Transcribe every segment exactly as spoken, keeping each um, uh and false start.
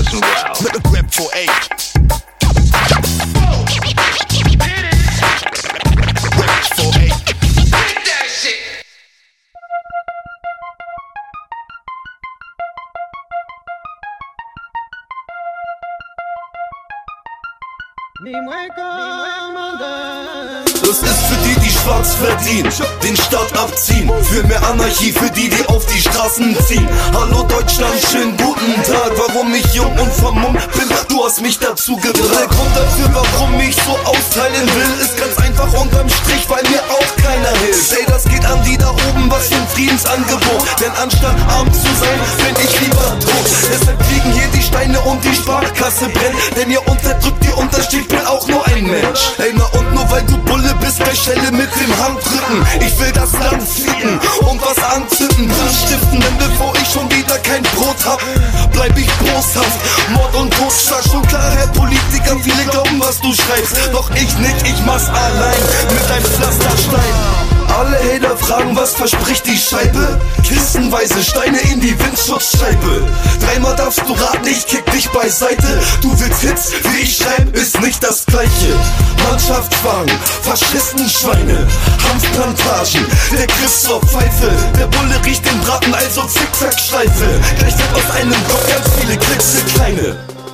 fucking well. Rep for eight. Rep for eight. Hit that shit. Das ist für die, die schwarz verdienen, den Staat abziehen. Für mehr Anarchie, für die, die auf die Straßen ziehen. Hallo Deutschland, schönen guten Tag. Warum ich jung und vermummt bin, du hast mich dazu gebracht. Der Grund dafür, warum ich so austeilen will, ist ganz einfach unterm Strich, weil mir auch keiner hilft. Ey, das geht an die da oben, was für ein Friedensangebot. Denn anstatt arm zu sein, bin ich lieber tot. Deshalb fliegen hier die Steine und die Sparkasse brennt. Denn ihr unterdrückt, ihr untersteht, bin auch nur ein Mensch. Ey, na und nur weil du Bulle bist, bei Schelle mit dem Handrücken. Ich will das Land ficken und was anzünden, Brand stiften. Denn bevor ich schon wieder kein Brot hab, bleib ich boshaft. Mord und Totschlag, schon klar, Herr Politiker. Viele glauben, was du schreibst, doch ich nicht, ich mach's allein mit einem Pflasterstein. Alle Hater fragen, was verspricht die Scheibe? Kistenweise Steine in die Windschutzscheibe. Dreimal darfst du raten, ich kick dich beiseite. Du willst Hits, wie ich schreib, ist nicht das Gleiche. Mannschaftswagen, Faschistenschweine, Hanfplantagen, der Griff zur Pfeife. Der Bulle riecht den Braten, also Zickzack-Schleife. Gleich wird aus einem Block ganz viele klitzekleine.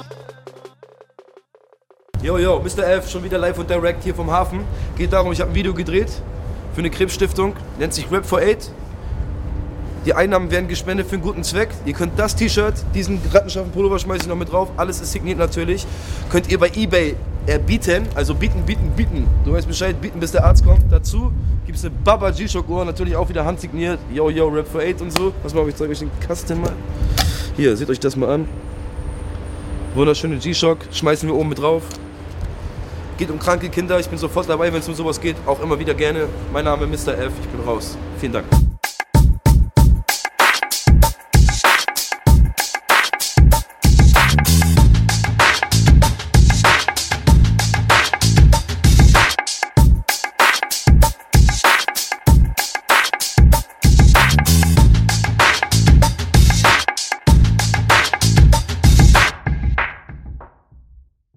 Yo, yo, Mister F, schon wieder live und direct hier vom Hafen. Geht darum, ich habe ein Video gedreht für eine Krebsstiftung, nennt sich Rep for eight. Die Einnahmen werden gespendet für einen guten Zweck. Ihr könnt das T-Shirt, diesen Rattenscharfen Pullover schmeiße ich noch mit drauf, alles ist signiert natürlich. Könnt ihr bei eBay erbieten, also bieten, bieten, bieten. Du weißt Bescheid, bieten bis der Arzt kommt. Dazu gibt es eine Baba G-Shock Uhr, natürlich auch wieder handsigniert. Yo, yo, Rep for eight und so. Pass mal, ich zeige euch den Kasten mal. Hier, seht euch das mal an. Wunderschöne G-Shock, schmeißen wir oben mit drauf. Geht um kranke Kinder, ich bin sofort dabei, wenn es um sowas geht, auch immer wieder gerne. Mein Name ist Mister F, ich bin raus. Vielen Dank.